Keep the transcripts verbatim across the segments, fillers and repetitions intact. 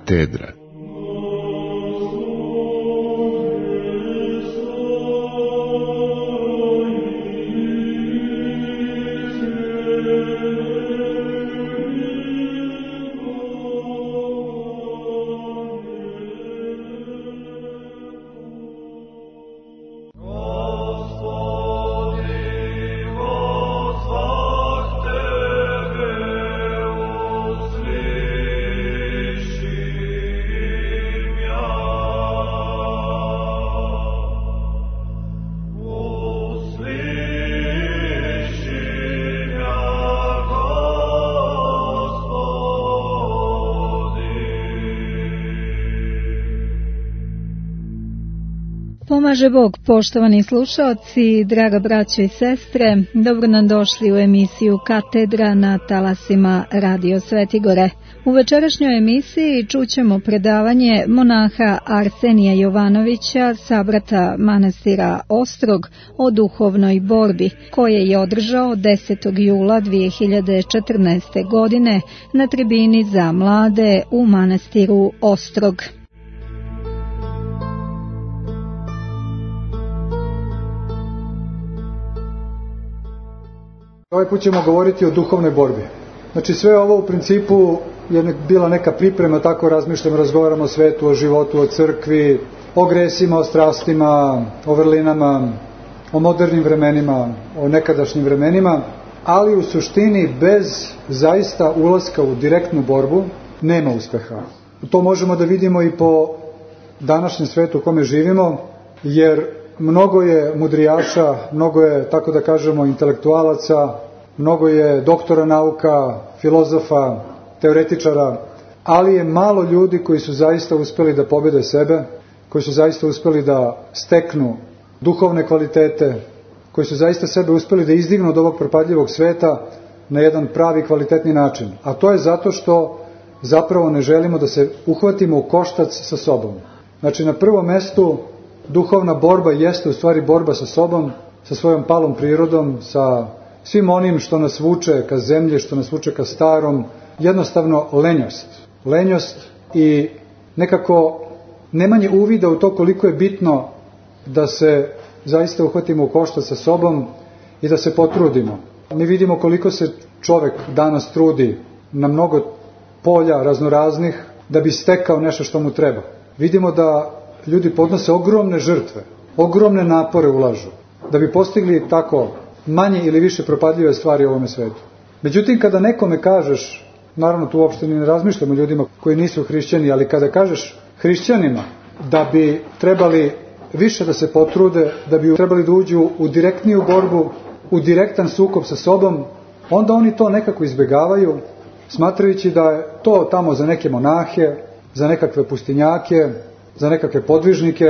Katedra. Pomaže Bog, poštovani slušaoci, draga braćo i sestre, dobro nam došli u emisiju Katedra na talasima Radio Svetigore. U večerašnjoj emisiji čućemo predavanje monaha Arsenija Jovanovića, sabrata manastira Ostrog, o duhovnoj borbi, koje je održao desetog jula dve hiljade četrnaeste. godine na tribini za mlade u manastiru Ostrog. Ovaj put ćemo govoriti o duhovnoj borbi. Znači sve ovo u principu je bila neka priprema, tako razmišljamo, razgovaramo o svetu, o životu, o crkvi, o gresima, o strastima, o vrlinama, o modernim vremenima, o nekadašnjim vremenima, ali u suštini bez zaista ulaska u direktnu borbu nema uspeha. To možemo da vidimo i po današnjem svetu u kome živimo, jer mnogo je mudrijaša, mnogo je, tako da kažemo, intelektualaca, mnogo je doktora nauka, filozofa, teoretičara, ali je malo ljudi koji su zaista uspeli da pobede sebe, koji su zaista uspeli da steknu duhovne kvalitete, koji su zaista sebe uspeli da izdignu od ovog propadljivog sveta na jedan pravi kvalitetni način. A to je zato što zapravo ne želimo da se uhvatimo u koštac sa sobom. Znači na prvom mestu duhovna borba jeste u stvari borba sa sobom, sa svojom palom prirodom, sa svim onim što nas vuče ka zemlji, što nas vuče ka starom, jednostavno lenjost. Lenjost i nekako nemanje uvida u to koliko je bitno da se zaista uhvatimo u koštac sa sobom i da se potrudimo. Mi vidimo koliko se čovek danas trudi na mnogo polja raznoraznih da bi stekao nešto što mu treba. Vidimo da ljudi podnose ogromne žrtve, ogromne napore ulažu, da bi postigli tako manje ili više propadljive stvari u ovome svetu. Međutim, kada nekome kažeš, naravno tu uopšte ne razmišljamo ljudima koji nisu hrišćani, ali kada kažeš hrišćanima da bi trebali više da se potrude, da bi trebali da uđu u direktniju borbu, u direktan sukob sa sobom, onda oni to nekako izbegavaju, smatrajući da je to tamo za neke monahe, za nekakve pustinjake, za nekakve podvižnike,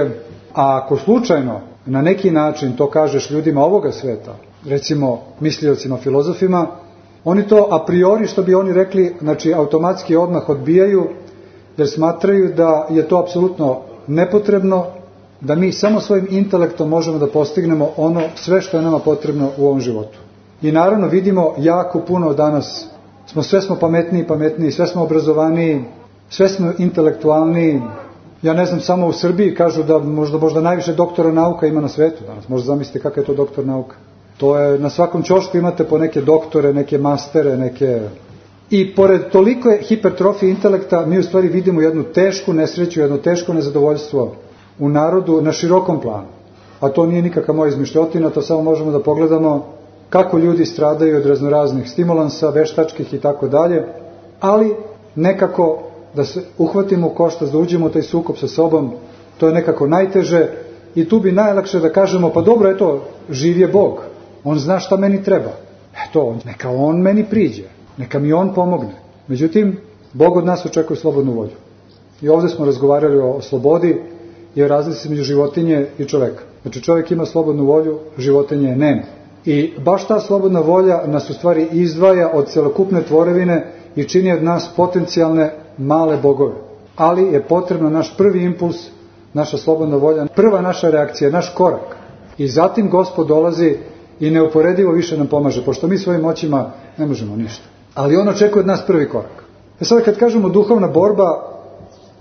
a ako slučajno na neki način to kažeš ljudima ovoga sveta, recimo misliocima, filozofima, oni to a priori, što bi oni rekli, znači automatski odmah odbijaju, jer smatraju da je to apsolutno nepotrebno, da mi samo svojim intelektom možemo da postignemo ono sve što je nama potrebno u ovom životu. I naravno vidimo jako puno danas, smo, sve smo pametniji, pametniji, sve smo obrazovaniji, sve smo intelektualniji. Ja ne znam, samo u Srbiji kažu da možda, možda najviše doktora nauka ima na svetu danas. Možda zamislite kakav je to doktor nauka. To je, na svakom ćošku imate po neke doktore, neke mastere, neke... I pored toliko je hipertrofije intelekta, mi u stvari vidimo jednu tešku nesreću, jedno teško nezadovoljstvo u narodu na širokom planu. A to nije nikakva moja izmišljotina, to samo možemo da pogledamo kako ljudi stradaju od raznoraznih stimulansa, veštačkih i tako dalje, ali nekako da se uhvatimo u koštac, da uđemo u taj sukob sa sobom, to je nekako najteže i tu bi najlakše da kažemo, pa dobro, eto, živ je Bog, On zna šta meni treba, eto, neka On meni priđe, neka mi On pomogne. Međutim, Bog od nas očekuje slobodnu volju. I ovdje smo razgovarali o slobodi i o razlici među životinje i čoveka. Znači, čovjek ima slobodnu volju, životinje nema. I baš ta slobodna volja nas u stvari izdvaja od celokupne tvorevine i čini od nas potencijalne male bogove. Ali je potrebno naš prvi impuls, naša slobodna volja, prva naša reakcija, naš korak. I zatim Gospod dolazi i neuporedivo više nam pomaže, pošto mi svojim moćima ne možemo ništa. Ali On očekuje od nas prvi korak. E sada kad kažemo duhovna borba,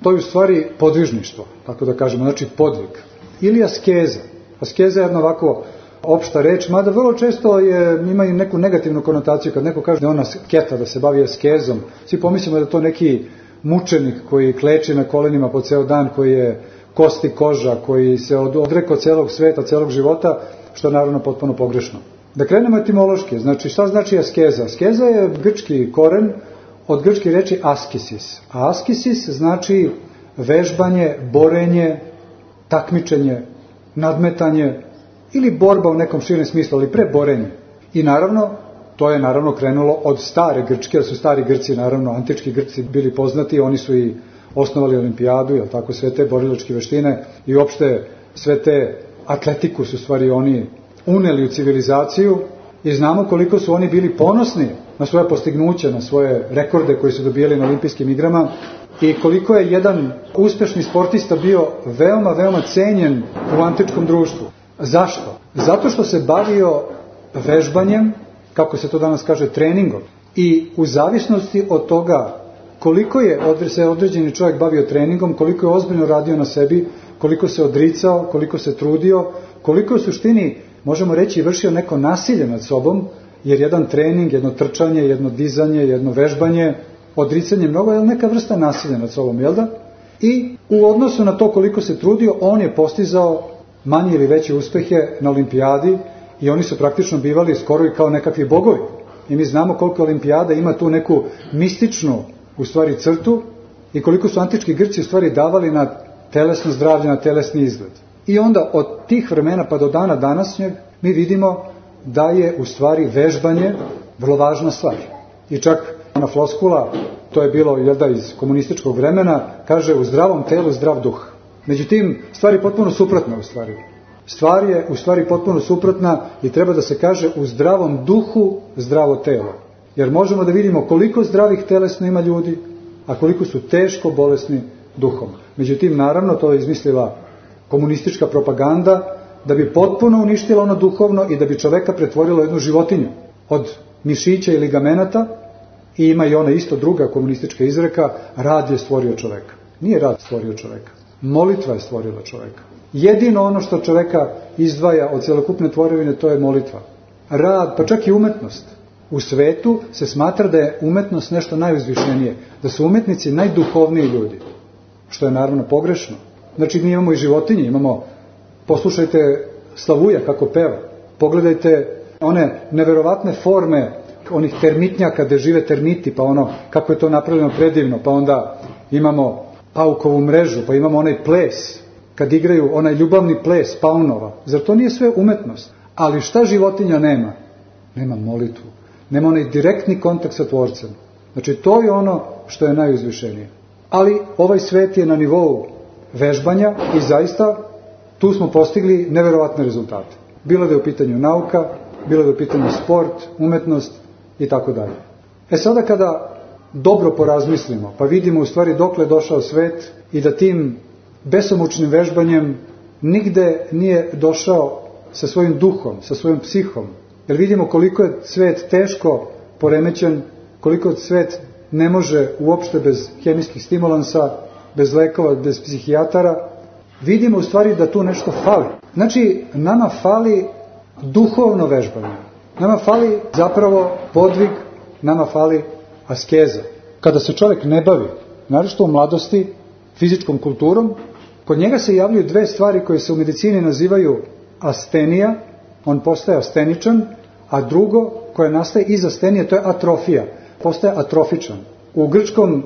to je u stvari podvižništvo, tako da kažemo, znači podvig. Ili askeza. Askeza je jedna ovako opšta reč, mada vrlo često je, ima i neku negativnu konotaciju, kad neko kaže da je ona sketa, da se bavi askezom, svi pomislimo da je to neki mučenik koji kleči na kolenima po ceo dan, koji je kosti koža, koji se odrekao celog sveta, celog života, što je naravno potpuno pogrešno. Da krenemo etimološki, znači šta znači askeza? Askeza je grčki koren od grčke reči askisis. A askisis znači vežbanje, borenje, takmičenje, nadmetanje ili borba u nekom širem smislu, ali pre borenje. I naravno, to je naravno krenulo od stare Grčke, jer su stari Grci, naravno, antički Grci bili poznati, oni su i osnovali olimpijadu, jel tako, sve te borilačke veštine i uopšte sve te atletiku su stvari oni uneli u civilizaciju i znamo koliko su oni bili ponosni na svoje postignuće, na svoje rekorde koje su dobijali na olimpijskim igrama i koliko je jedan uspešni sportista bio veoma, veoma cenjen u antičkom društvu. Zašto? Zato što se bavio vežbanjem, kako se to danas kaže, treningom. I u zavisnosti od toga koliko je se određeni čovjek bavio treningom, koliko je ozbiljno radio na sebi, koliko se odricao, koliko se trudio, koliko u suštini, možemo reći, vršio neko nasilje nad sobom, jer jedan trening, jedno trčanje, jedno dizanje, jedno vežbanje, odricanje mnogo je neka vrsta nasilja nad sobom, jel da? I u odnosu na to koliko se trudio, on je postizao manje ili veće uspehe na olimpijadi i oni su praktično bivali skoro i kao nekakvi bogovi. I mi znamo koliko olimpijada ima tu neku mističnu u stvari crtu i koliko su antički Grci u stvari davali na telesno zdravlje, na telesni izgled. I onda od tih vremena pa do dana današnjeg mi vidimo da je u stvari vežbanje vrlo važna stvar. I čak ona floskula, to je bilo jel da iz komunističkog vremena, kaže u zdravom telu zdrav duh. Međutim, stvar je potpuno suprotna u stvari. Stvar je u stvari potpuno suprotna i treba da se kaže u zdravom duhu zdravo telo. Jer možemo da vidimo koliko zdravih telesno ima ljudi, a koliko su teško bolesni duhom. Međutim, naravno, to je izmislila komunistička propaganda da bi potpuno uništila ono duhovno i da bi čoveka pretvorilo jednu životinju od mišića i ligamenata. I ima i ona isto druga komunistička izreka, rad je stvorio čoveka. Nije rad stvorio čoveka. Molitva je stvorila čoveka. Jedino ono što čoveka izdvaja od celokupne tvorevine, to je molitva. Rad, pa čak i umetnost. U svetu se smatra da je umetnost nešto najuzvišenije, da su umetnici najduhovniji ljudi, što je naravno pogrešno. Znači mi imamo i životinje, imamo, poslušajte Slavuja kako peva, pogledajte one neverovatne forme onih termitnjaka gde žive termiti, pa ono kako je to napravljeno predivno, pa onda imamo paukovu mrežu, pa imamo onaj ples, kad igraju onaj ljubavni ples paunova. Zar to nije sve umetnost? Ali šta životinja nema? Nema molitvu. Nema onaj direktni kontakt sa Tvorcem. Znači to je ono što je najuzvišenije. Ali ovaj svet je na nivou vežbanja i zaista tu smo postigli neverovatne rezultate. Bilo da je u pitanju nauka, bilo da je u pitanju sport, umetnost i tako dalje. E sada kada dobro porazmislimo, pa vidimo u stvari dokle je došao svet i da tim besomučnim vežbanjem nigde nije došao sa svojim duhom, sa svojim psihom. Jer vidimo koliko je svet teško poremećen, koliko svet ne može uopšte bez hemijskih stimulansa, bez lekova, bez psihijatara. Vidimo u stvari da tu nešto fali. Znači, nama fali duhovno vežbanje. Nama fali zapravo podvig, nama fali askeza. Kada se čovjek ne bavi, naročito u mladosti, fizičkom kulturom, kod njega se javljaju dve stvari koje se u medicini nazivaju astenija, on postaje asteničan, a drugo koje nastaje iz astenije, to je atrofija, postaje atrofičan. U grčkom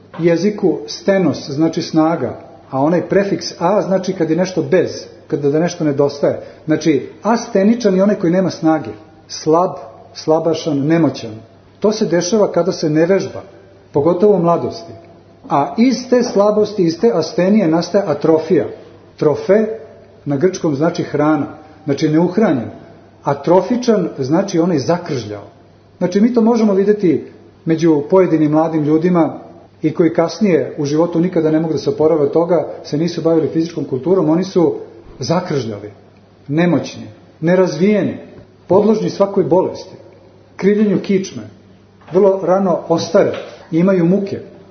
jeziku stenos znači snaga, a onaj prefiks a znači kad je nešto bez, kada da nešto nedostaje. Znači, asteničan je onaj koji nema snage, slab, slabašan, nemoćan. To se dešava kada se ne vežba, pogotovo u mladosti. A iz te slabosti, iz te astenije nastaje atrofija. Trofe na grčkom znači hrana, znači neuhranjen. Atrofičan znači onaj zakržljao. Znači mi to možemo vidjeti među pojedinim mladim ljudima i koji kasnije u životu nikada ne mogu da se oporave od toga, se nisu bavili fizičkom kulturom, oni su zakržljali, nemoćni, nerazvijeni, podložni svakoj bolesti, krivljenju kičme, vrlo rano ostare i imaju muke.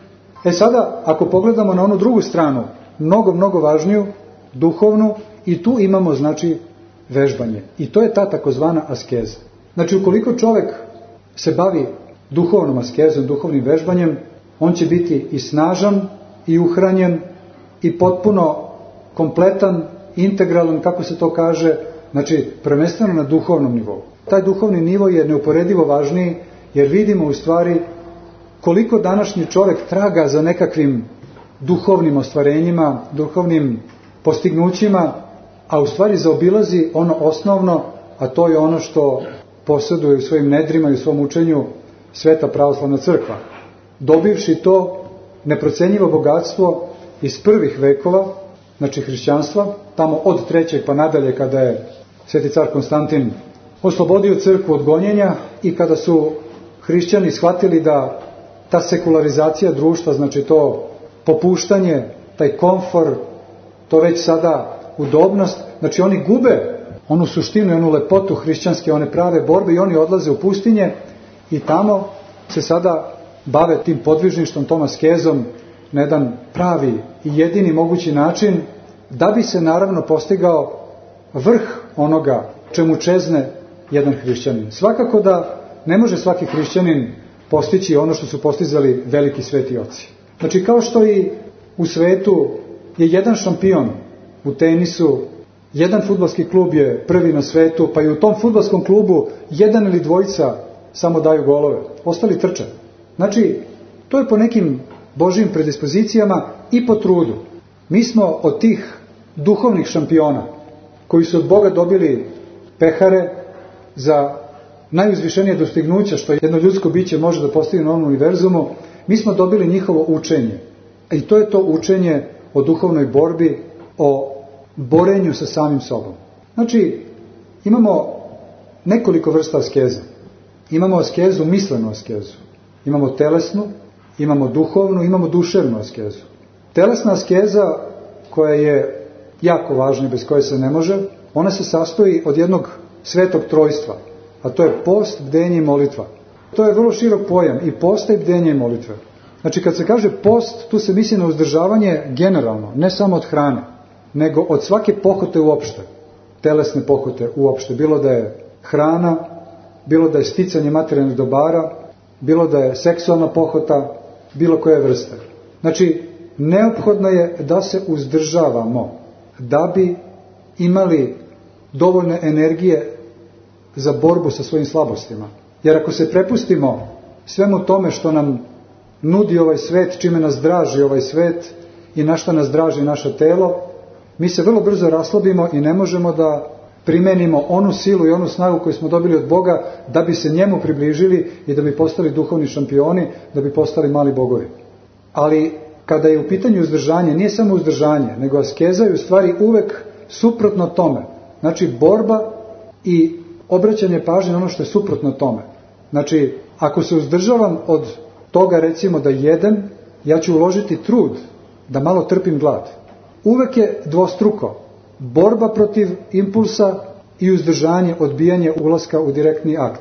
E sada, ako pogledamo na onu drugu stranu, mnogo, mnogo važniju, duhovnu, i tu imamo, znači, vežbanje. I to je ta takozvana askeza. Znači, ukoliko čovjek se bavi duhovnom askezom, duhovnim vežbanjem, on će biti i snažan, i uhranjen, i potpuno kompletan, integralan, kako se to kaže, znači, prvenstveno na duhovnom nivou. Taj duhovni nivo je neuporedivo važniji, jer vidimo u stvari koliko današnji čovjek traga za nekakvim duhovnim ostvarenjima, duhovnim postignućima, a u stvari zaobilazi ono osnovno, a to je ono što posjeduje u svojim nedrima i u svom učenju Sveta pravoslavna crkva. Dobivši to neprocenjivo bogatstvo iz prvih vekova, znači hrišćanstva, tamo od trećeg pa nadalje, kada je Sveti car Konstantin oslobodio crkvu od gonjenja i kada su hrišćani shvatili da ta sekularizacija društva, znači to popuštanje, taj komfor, to već sada udobnost, znači oni gube onu suštinu i onu lepotu hrišćanske, one prave borbe, i oni odlaze u pustinje i tamo se sada bave tim podvižništvom, tom askezom na jedan pravi i jedini mogući način, da bi se naravno postigao vrh onoga čemu čezne jedan hrišćanin. Svakako da ne može svaki hrišćanin postići ono što su postizali veliki sveti oci. Znači, kao što i u svetu je jedan šampion u tenisu, jedan fudbalski klub je prvi na svetu, pa i u tom fudbalskom klubu jedan ili dvojica samo daju golove, ostali trče. Znači, to je po nekim Božjim predispozicijama i po trudu. Mi smo od tih duhovnih šampiona, koji su od Boga dobili pehare za najuzvišenije dostignuća što jedno ljudsko biće može da postigne na ovom univerzumu, mi smo dobili njihovo učenje. I to je to učenje o duhovnoj borbi, o borenju sa samim sobom. Znači, imamo nekoliko vrsta askeza. Imamo askezu, mislenu askezu. Imamo telesnu, imamo duhovnu, imamo duševnu askezu. Telesna askeza, koja je jako važna i bez koje se ne može, ona se sastoji od jednog svetog trojstva, a to je post, bdenje i molitva. To je vrlo širok pojam, i posta, i bdenje, i molitve. Znači, kad se kaže post, tu se misli na uzdržavanje generalno, ne samo od hrane, nego od svake pohote uopšte, telesne pohote uopšte, bilo da je hrana, bilo da je sticanje materijalnih dobara, bilo da je seksualna pohota, bilo koje vrste. Znači, neophodno je da se uzdržavamo, da bi imali dovoljne energije za borbu sa svojim slabostima. Jer ako se prepustimo svemu tome što nam nudi ovaj svet, čime nas draži ovaj svet i na što nas draži naše telo, mi se vrlo brzo raslabimo i ne možemo da primenimo onu silu i onu snagu koju smo dobili od Boga da bi se njemu približili i da bi postali duhovni šampioni, da bi postali mali bogovi. Ali kada je u pitanju uzdržanje, nije samo uzdržanje, nego askeza je u stvari uvek suprotno tome. Znači, borba i obraćanje pažnje na ono što je suprotno tome. Znači, ako se uzdržavam od toga, recimo, da jedem, ja ću uložiti trud da malo trpim glad. Uvek je dvostruko. Borba protiv impulsa i uzdržanje, odbijanje ulaska u direktni akt.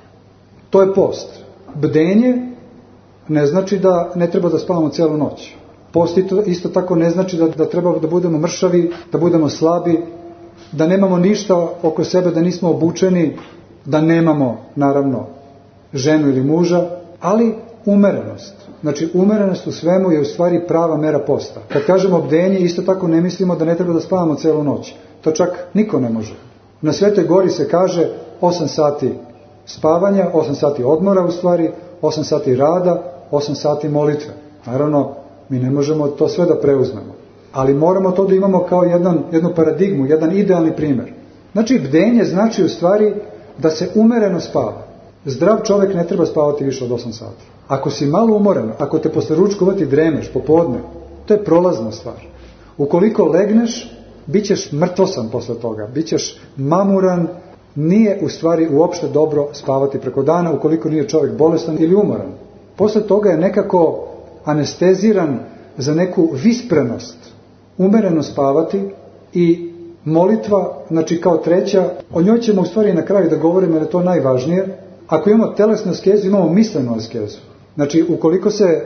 To je post. Bdenje ne znači da ne treba da spavamo cijelu noć. Post isto tako ne znači da, da treba da budemo mršavi, da budemo slabi, da nemamo ništa oko sebe, da nismo obučeni, da nemamo, naravno, ženu ili muža, ali umerenost. Znači, umerenost u svemu je u stvari prava mera posta. Kad kažemo bdenje, isto tako ne mislimo da ne treba da spavamo celu noć. To čak niko ne može. Na Svetoj Gori se kaže osam sati spavanja, osam sati odmora u stvari, osam sati rada, osam sati molitve. Naravno, mi ne možemo to sve da preuzmemo. Ali moramo to da imamo kao jedan, jednu paradigmu, jedan idealni primjer. Znači, bdenje znači u stvari da se umereno spava. Zdrav čovjek ne treba spavati više od osam sati. Ako si malo umoren, ako te posle ručkovati dremeš popodne, to je prolazna stvar. Ukoliko legneš, bit ćeš mrtvosan posle toga, bit ćeš mamuran, nije u stvari uopšte dobro spavati preko dana ukoliko nije čovjek bolestan ili umoran. Posle toga je nekako anesteziran za neku visprenost, umereno spavati i molitva, znači kao treća, o njoj ćemo u stvari na kraju da govorimo jer je to najvažnije. Ako imamo telesnu askezu, imamo mislenu askezu. Znači, ukoliko se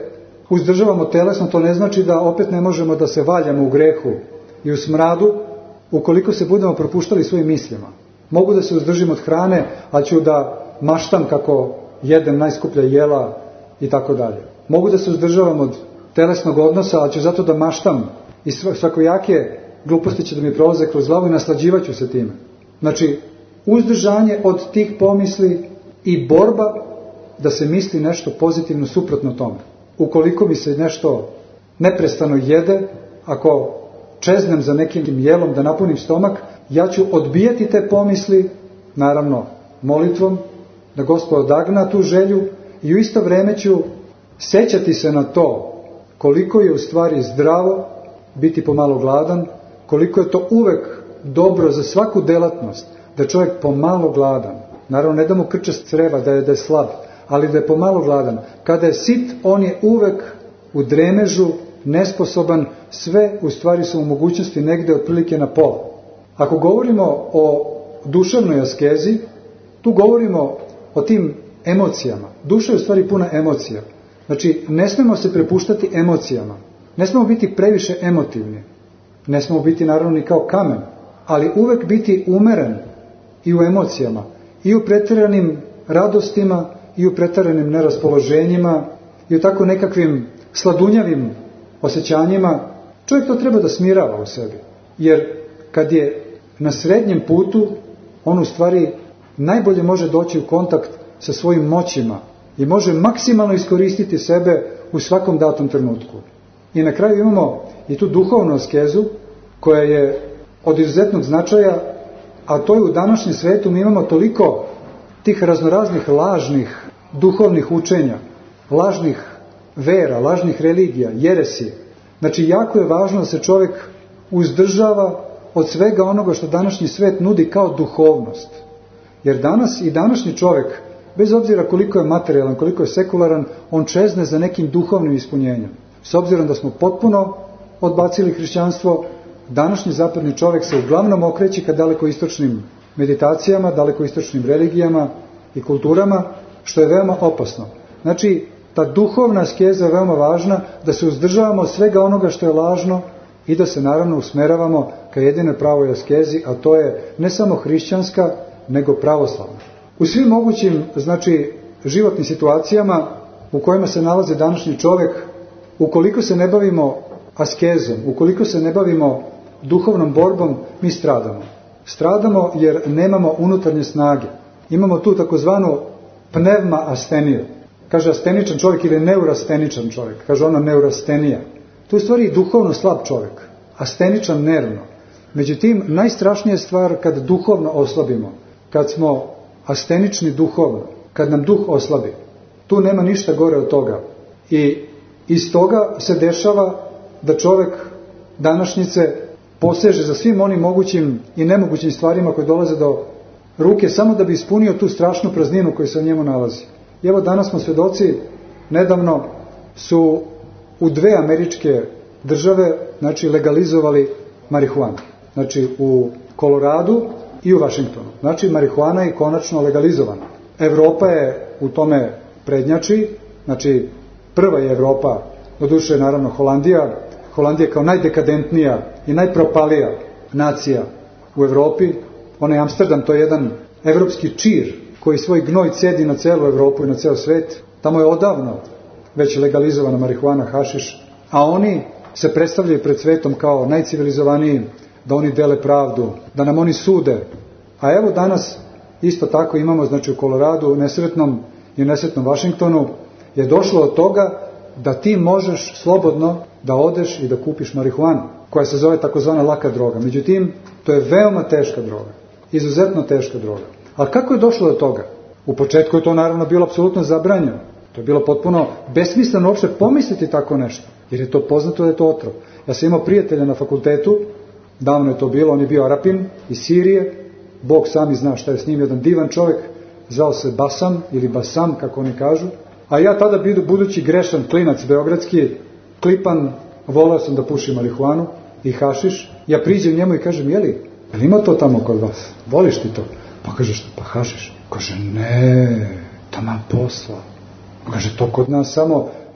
uzdržavamo telesno, to ne znači da opet ne možemo da se valjamo u grehu i u smradu, ukoliko se budemo propuštali svojim mislima. Mogu da se uzdržim od hrane, a ću da maštam kako jedem najskuplja jela i tako dalje. Mogu da se uzdržavam od telesnog odnosa, ali ću zato da maštam i svakojake gluposti će da mi prolaze kroz glavu i naslađivaću se time. Znači, uzdržanje od tih pomisli i borba da se misli nešto pozitivno suprotno tome. Ukoliko mi se nešto neprestano jede, ako čeznem za nekim jelom da napunim stomak, ja ću odbijati te pomisli, naravno molitvom, da Gospod odagna tu želju i u isto vreme ću sećati se na to koliko je u stvari zdravo biti pomalo gladan, koliko je to uvek dobro za svaku delatnost, da je čovjek pomalo gladan. Naravno, ne da mu krče creva, da je, da je slab, ali da je pomalo gladan. Kada je sit, on je uvek u dremežu, nesposoban, sve u stvari su u mogućnosti negde otprilike na pola. Ako govorimo o duševnoj askezi, tu govorimo o tim emocijama. Duša je u stvari puna emocija. Znači, ne smemo se prepuštati emocijama. Ne smemo biti previše emotivni. Ne smemo biti naravno ni kao kamen, ali uvek biti umeren i u emocijama, i u pretjeranim radostima, i u pretjeranim neraspoloženjima, i u tako nekakvim sladunjavim osjećanjima. Čovjek to treba da smirava u sebi. Jer kad je na srednjem putu, on u stvari najbolje može doći u kontakt sa svojim moćima i može maksimalno iskoristiti sebe u svakom datom trenutku. I na kraju imamo i tu duhovnu askezu koja je od izuzetnog značaja, a to je u današnjem svetu mi imamo toliko tih raznoraznih lažnih duhovnih učenja, lažnih vera, lažnih religija, jeresi. Znači, jako je važno da se čovjek uzdržava od svega onoga što današnji svet nudi kao duhovnost. Jer danas i današnji čovjek, bez obzira koliko je materijalan, koliko je sekularan, on čezne za nekim duhovnim ispunjenjem. S obzirom da smo potpuno odbacili hrišćanstvo, današnji zapadni čovjek se uglavnom okreće ka dalekoistočnim meditacijama, dalekoistočnim religijama i kulturama, što je veoma opasno. Znači, ta duhovna askeza je veoma važna, da se uzdržavamo od svega onoga što je lažno i da se naravno usmeravamo ka jedinoj pravoj askezi, a to je ne samo hrišćanska, nego pravoslavna. U svim mogućim, znači, životnim situacijama u kojima se nalazi današnji čovjek, ukoliko se ne bavimo askezom, ukoliko se ne bavimo duhovnom borbom, mi stradamo. Stradamo jer nemamo unutarnje snage. Imamo tu takozvanu pnevma asteniju. Kaže asteničan čovjek ili neurasteničan čovjek. Kaže ono neurastenija. To je u stvari duhovno slab čovjek. Asteničan nervno. Međutim, najstrašnija je stvar kad duhovno oslabimo. Kad smo astenični duhovno. Kad nam duh oslabi. Tu nema ništa gore od toga. I iz toga se dešava da čovjek današnjice poseže za svim onim mogućim i nemogućim stvarima koje dolaze do ruke samo da bi ispunio tu strašnu prazninu koja se u njemu nalazi. I evo danas smo svedoci, nedavno su u dve američke države, znači, legalizovali marihuanu. Znači u Koloradu i u Vašingtonu. Znači marihuana je konačno legalizovana. Evropa je u tome prednjači, znači prva je Evropa, doduše naravno Holandija, Holandija kao najdekadentnija i najpropalija nacija u Evropi. Onaj Amsterdam, to je jedan evropski čir koji svoj gnoj cedi na celu Evropu i na ceo svet. Tamo je odavno već legalizovana marihuana, hašiš, a oni se predstavljaju pred svetom kao najcivilizovaniji, da oni dele pravdu, da nam oni sude. A evo danas isto tako imamo, znači u Koloradu, u nesretnom i u nesretnom Vašingtonu, je došlo od toga da ti možeš slobodno da odeš i da kupiš marihuanu, koja se zove takozvana laka droga. Međutim, to je veoma teška droga, izuzetno teška droga. A kako je došlo do toga? U početku je to naravno bilo apsolutno zabranjeno. To je bilo potpuno besmisleno uopšte pomisliti tako nešto, jer je to poznato da je to otrov. Ja sam imao prijatelja na fakultetu, davno je to bilo, on je bio Arapin iz Sirije, Bog sami zna šta je s njim, jedan divan čovjek, zvao se Basam ili Basam, kako oni kažu. A ja tada, budući grešan klinac beogradski, klipan, volao sam da pušim marihuanu i hašiš. Ja priđem njemu i kažem, jeli, jel ima to tamo kod vas? Voliš ti to? Pa kaže, što, pa hašiš? Kaže, ne, taman posla. Kaže, to kod nas samo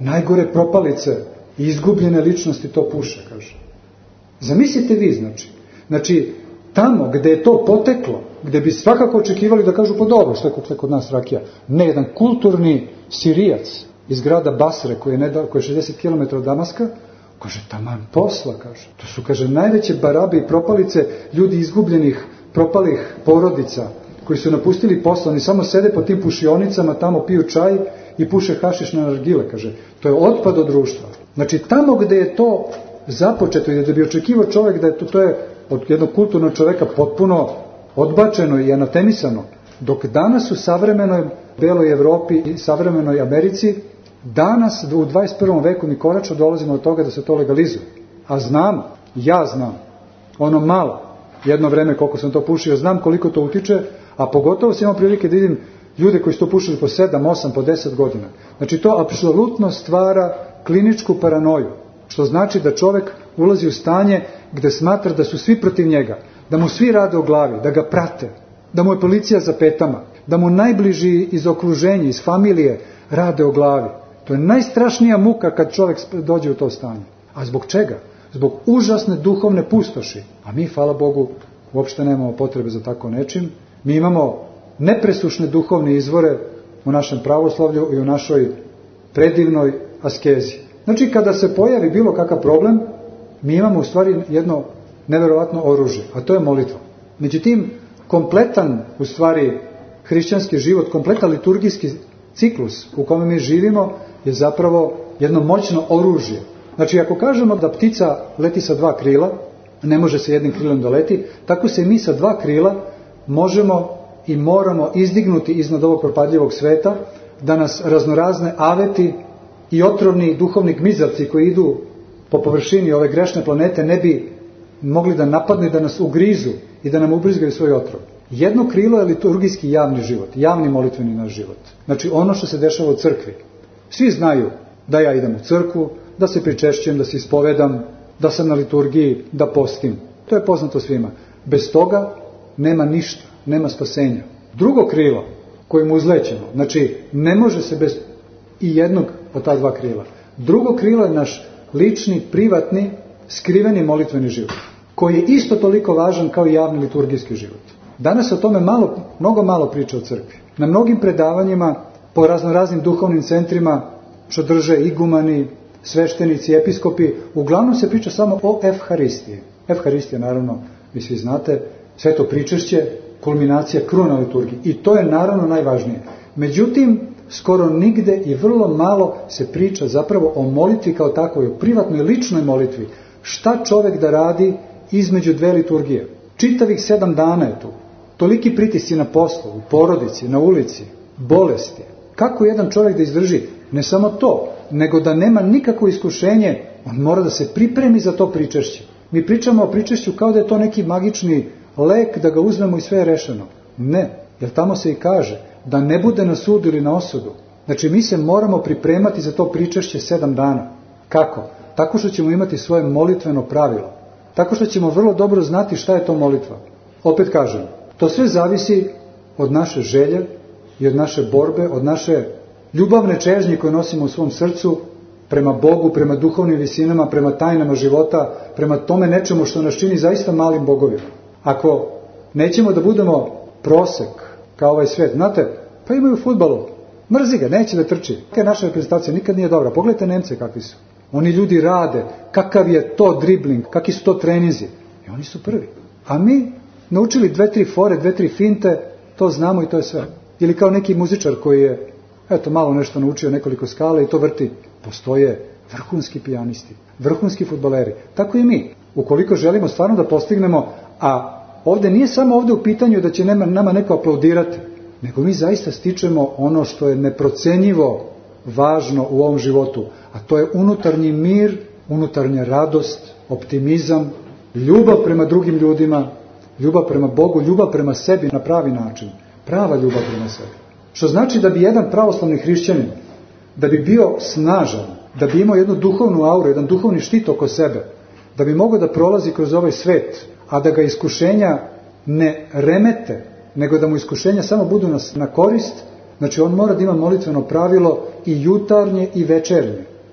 najgore propalice i izgubljene ličnosti to puše, kaže. Zamislite vi, znači. Znači, tamo gde je to poteklo, gde bi svakako očekivali da kažu, pa dobro, što je kod nas rakija. Ne, jedan kulturni Sirijac iz grada Basre, koji je, nedal, koji je šezdeset kilometara od Damaska, kaže, taman posla, kaže. To su, kaže, najveće barabe i propalice ljudi izgubljenih, propalih porodica, koji su napustili posla, oni samo sede po tim pušionicama, tamo piju čaj i puše hašiš na nargile, kaže. To je otpad od društva. Znači, tamo gde je to započeto i da bi očekivao čovjek da je to, to je od jednog kulturnog čovjeka potpuno odbačeno i anatemisano, dok danas u savremenoj beloj Evropi i savremenoj Americi, danas u dvadeset prvom veku mi konačno dolazimo od toga da se to legalizuje. A znam, ja znam, ono malo, jedno vreme koliko sam to pušio, znam koliko to utiče, a pogotovo sam imao prilike da vidim ljude koji su to pušili po sedam, osam, po deset godina. Znači to apsolutno stvara kliničku paranoju, što znači da čovjek ulazi u stanje gde smatra da su svi protiv njega, da mu svi rade o glavi, da ga prate, da mu je policija za petama, da mu najbliži iz okruženja, iz familije rade o glavi. To je najstrašnija muka kad čovjek dođe u to stanje. A zbog čega? Zbog užasne duhovne pustoši. A mi, hvala Bogu, uopšte nemamo potrebe za tako nečim. Mi imamo nepresušne duhovne izvore u našem pravoslavlju i u našoj predivnoj askezi. Znači, kada se pojavi bilo kakav problem, mi imamo u stvari jedno neverovatno oružje, a to je molitva. Međutim, kompletan, u stvari, hrišćanski život, kompletan liturgijski ciklus u kome mi živimo je zapravo jedno moćno oružje. Znači, ako kažemo da ptica leti sa dva krila, ne može se jednim krilom doleti, tako se mi sa dva krila možemo i moramo izdignuti iznad ovog propadljivog sveta, da nas raznorazne aveti i otrovni duhovni gmizavci koji idu po površini ove grešne planete ne bi mogli da napadnu i da nas ugrizu i da nam ubrizgaju svoj otrov. Jedno krilo je liturgijski javni život, javni molitveni naš život. Znači ono što se dešava u crkvi. Svi znaju da ja idem u crkvu, da se pričešćujem, da se ispovedam, da sam na liturgiji, da postim. To je poznato svima. Bez toga nema ništa, nema spasenja. Drugo krilo kojim uzlećemo, znači ne može se bez i jednog od ta dva krila. Drugo krilo je naš lični, privatni, skriveni molitveni život, koji je isto toliko važan kao i javni liturgijski život. Danas o tome malo, mnogo malo priča o crkvi. Na mnogim predavanjima, po raznoraznim duhovnim centrima, što drže igumani, sveštenici, episkopi, uglavnom se priča samo o Evharistiji. Evharistija, naravno, vi svi znate, sveto pričešće, kulminacija kruna liturgije. I to je naravno najvažnije. Međutim, skoro nigde i vrlo malo se priča zapravo o molitvi kao takvoj, o privatnoj, ličnoj molitvi. Šta čovjek da radi između dve liturgije? Čitavih sedam dana je tu. Toliki pritisci na poslu, u porodici, na ulici, bolesti. Kako jedan čovjek da izdrži? Ne samo to, nego da nema nikakvo iskušenje, on mora da se pripremi za to pričešće. Mi pričamo o pričešću kao da je to neki magični lek, da ga uzmemo i sve je rešeno. Ne, jer tamo se i kaže da ne bude na sudu ili na osudu. Znači mi se moramo pripremati za to pričešće sedam dana. Kako? Tako što ćemo imati svoje molitveno pravilo. Tako što ćemo vrlo dobro znati šta je to molitva. Opet kažem, to sve zavisi od naše želje i od naše borbe, od naše ljubavne čežnje koje nosimo u svom srcu prema Bogu, prema duhovnim visinama, prema tajnama života, prema tome nečemu što nas čini zaista malim bogovima. Ako nećemo da budemo prosek kao ovaj svet, znate, pa imaju u fudbalu, mrzi ga, neće da trči. Naša reprezentacija nikad nije dobra. Pogledajte Nemce kakvi su. Oni ljudi rade, kakav je to dribling, kakvi su to treninzi. I oni su prvi. A mi naučili dve, tri fore, dve, tri finte, to znamo i to je sve. Ili kao neki muzičar koji je, eto, malo nešto naučio, nekoliko skala i to vrti. Postoje vrhunski pijanisti, vrhunski fudbaleri. Tako i mi. Ukoliko želimo stvarno da postignemo, a ovdje nije samo ovdje u pitanju da će nama, nama neko aplaudirati, nego mi zaista stičemo ono što je neprocenjivo važno u ovom životu, a to je unutarnji mir, unutarnja radost, optimizam, ljubav prema drugim ljudima, ljubav prema Bogu, ljubav prema sebi na pravi način, prava ljubav prema sebi. Što znači da bi jedan pravoslavni hrišćanin, da bi bio snažan, da bi imao jednu duhovnu auru, jedan duhovni štit oko sebe, da bi mogao da prolazi kroz ovaj svet, a da ga iskušenja ne remete, nego da mu iskušenja samo budu na, na korist, znači on mora da ima molitveno pravilo i jutarnje i večernje.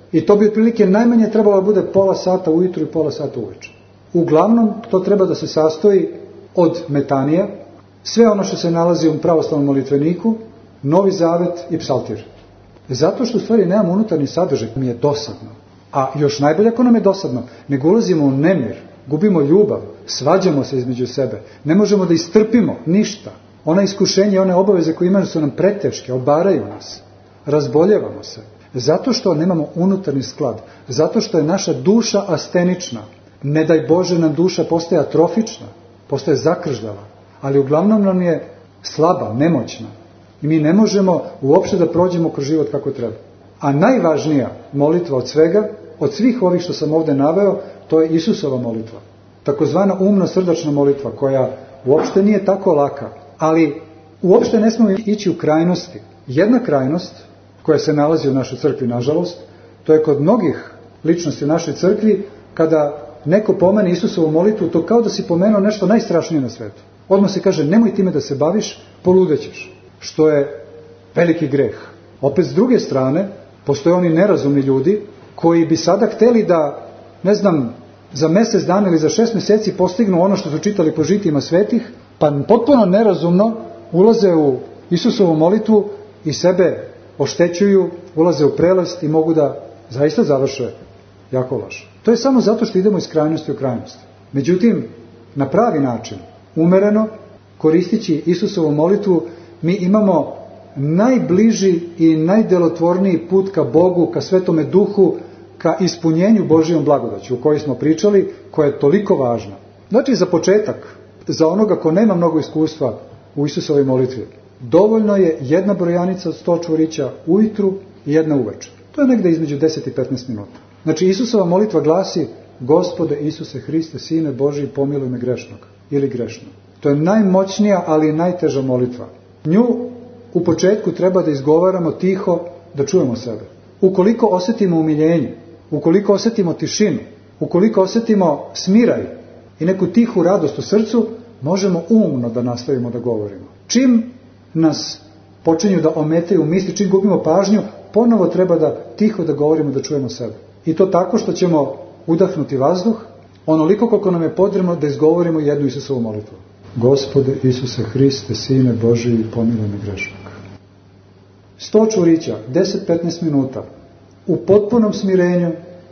I to bi otprilike najmanje trebalo da bude pola sata ujutru i pola sata uveče. Uglavnom, to treba da se sastoji od metanija, sve ono što se nalazi u pravoslavnom molitveniku, Novi Zavet i psaltir. Zato što u stvari nemamo unutarnji sadržaj, mi je dosadno. A još najbolje ako nam je dosadno, nego ulazimo u nemir, gubimo ljubav, svađamo se između sebe, ne možemo da istrpimo ništa. Ona iskušenja, one obaveze koje imaju su nam preteške, obaraju nas, razboljevamo se. Zato što nemamo unutarnji sklad, zato što je naša duša astenična. Ne daj Bože nam duša postaje atrofična, postaje zakržljava, ali uglavnom nam je slaba, nemoćna. I mi ne možemo uopšte da prođemo kroz život kako treba. A najvažnija molitva od svega, od svih ovih što sam ovde naveo, to je Isusova molitva. Takozvana umno-srdačna molitva, koja uopšte nije tako laka, ali uopšte ne smemo ići u krajnosti. Jedna krajnost, koja se nalazi u našoj crkvi, nažalost, to je kod mnogih ličnosti u našoj crkvi, kada neko pomene Isusovu molitvu, to kao da si pomenuo nešto najstrašnije na svetu. Odmah se kaže, nemoj time da se baviš, poludećeš, što je veliki greh. Opet s druge strane, postoje oni nerazumni ljudi koji bi sada hteli da, ne znam, za mjesec dana ili za šest mjeseci postignu ono što su čitali po žitijima svetih, pa potpuno nerazumno ulaze u Isusovu molitvu i sebe oštećuju, ulaze u prelest i mogu da zaista završe jako loše. To je samo zato što idemo iz krajnosti u krajnost. Međutim, na pravi način, umereno, koristići Isusovu molitvu, mi imamo najbliži i najdelotvorniji put ka Bogu, ka Svetome Duhu, ka ispunjenju Božijom blagodaću o kojoj smo pričali, koja je toliko važna. Znači, za početak, za onoga ko nema mnogo iskustva u Isusovoj molitvi, dovoljno je jedna brojanica od sto čvorića ujutru i jedna uveče. To je negde između deset i petnaest minuta. Znači, Isusova molitva glasi: Gospode Isuse Hriste, Sine Božiji, pomiluj me grešnog ili grešno. To je najmoćnija, ali i najteža molitva. Nju u početku treba da izgovaramo tiho, da čujemo sebe. Ukoliko osjetimo umiljenje, ukoliko osjetimo tišinu, ukoliko osjetimo smiraj i neku tihu radost u srcu, možemo umno da nastavimo da govorimo. Čim nas počinju da ometaju misli, čim gubimo pažnju, ponovo treba da tiho da govorimo, da čujemo sebe. I to tako što ćemo udahnuti vazduh, onoliko koliko nam je potrebno da izgovorimo jednu Isusovu molitvu. Gospode Isuse Hriste, Sine Božiji, pomiluj me grešnog. Sto čvorića, deset do petnaest minuta, u potpunom smirenju,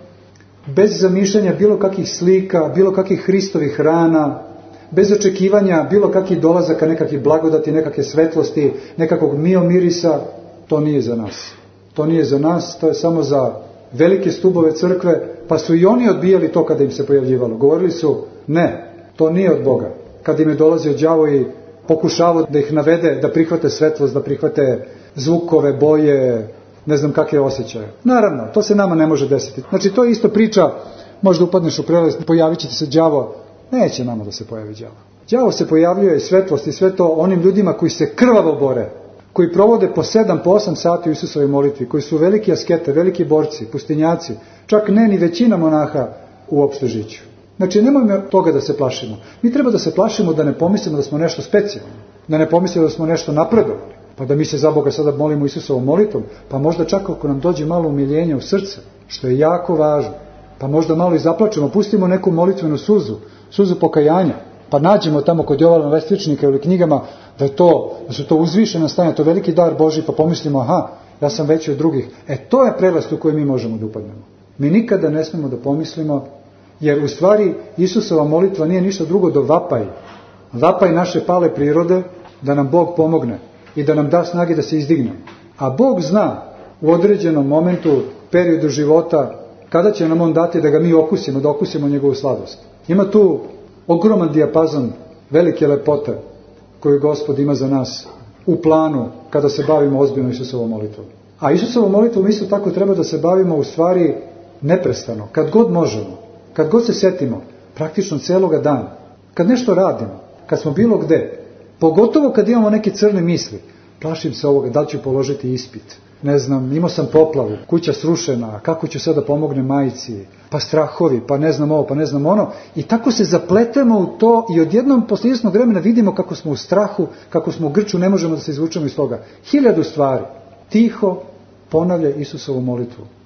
bez zamišljanja bilo kakvih slika, bilo kakvih Hristovih rana, bez očekivanja bilo kakvih dolazaka, nekakvih blagodati, nekakve svetlosti, nekakvog miomirisa, to nije za nas. To nije za nas, to je samo za velike stubove crkve, pa su i oni odbijali to kada im se pojavljivalo. Govorili su, ne, to nije od Boga. Kad im je dolazio đavo i pokušavao da ih navede, da prihvate svetlost, da prihvate zvukove, boje, ne znam kakve osjećaje. Naravno, to se nama ne može desiti. Znači, to je isto priča, možda upadneš u prelest, pojavit će ti se đavo, neće nama da se pojavi đavo. Đavo se pojavljuje i svetlost i sve to onim ljudima koji se krvavo bore, koji provode po sedam, po osam sati u Isusovoj molitvi, koji su veliki askete, veliki borci, pustinjaci, čak ne ni većina monaha u opštežiću. Znači, nemojmo toga da se plašimo. Mi treba da se plašimo da ne pomislimo da smo nešto specijalno, da ne pomislimo da smo nešto napredovali, pa da mi se za Boga sada molimo Isusovom molitvom, pa možda čak ako nam dođe malo umiljenja u srce, što je jako važno, pa možda malo i zaplačemo, pustimo neku molitvenu suzu, suzu pokajanja, pa nađemo tamo kod Jovana Vestvičnika ili knjigama da, je to, da su to uzvišena stanja, to veliki dar Božji, pa pomislimo, aha, ja sam veći od drugih. E, to je prelast u koju mi možemo da upadnemo. Mi nikada ne smemo da pomislimo, jer u stvari Isusova molitva nije ništa drugo do vapaj. Vapaj naše pale prirode da nam Bog pomogne i da nam da snage da se izdignemo. A Bog zna u određenom momentu, periodu života, kada će nam On dati da ga mi okusimo, da okusimo njegovu sladost. Ima tu ogroman dijapazon velike lepote koju Gospod ima za nas u planu kada se bavimo ozbiljno Isusovom molitvom. A Isusovom molitvom isto tako treba da se bavimo u stvari neprestano, kad god možemo, kad god se setimo, praktično celoga dana, kad nešto radimo, kad smo bilo gde, pogotovo kad imamo neke crne misli, plašim se ovoga, da li ću položiti ispit, ne znam, imao sam poplavu, kuća srušena, kako ću sada pomogne majci, pa strahovi, pa ne znam ovo, pa ne znam ono, i tako se zapletemo u to i odjednom posle izvesnog vremena vidimo kako smo u strahu, kako smo u grču, ne možemo da se izvučemo iz toga. Hiljadu stvari. Tiho ponavljaj Isusovu molitvu.